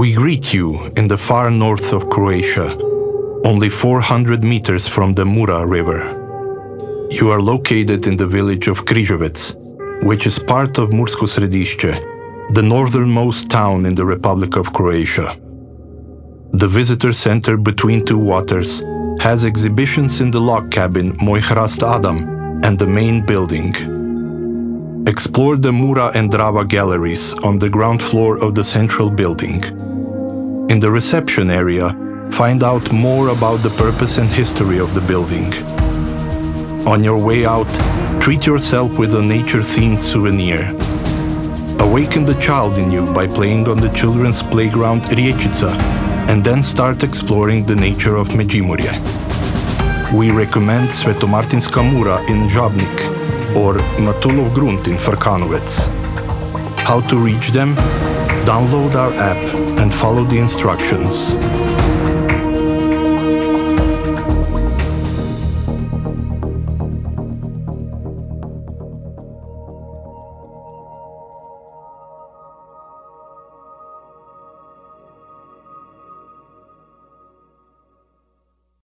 We greet you in the far north of Croatia, only 400 meters from the Mura River. You are located in the village of Križevec, which is part of Mursko Središće, the northernmost town in the Republic of Croatia. The visitor center between two waters has exhibitions in the log cabin Moj Hrast Adam and the main building. Explore the Mura and Drava galleries on the ground floor of the central building. In the reception area, find out more about the purpose and history of the building. On your way out, treat yourself with a nature-themed souvenir. Awaken the child in you by playing on the children's playground Rječica, and then start exploring the nature of Međimurje. We recommend Svetomartinska Mura in Žabnik or Matulov Grunt in Frkanovec. How to reach them? Download our app and follow the instructions.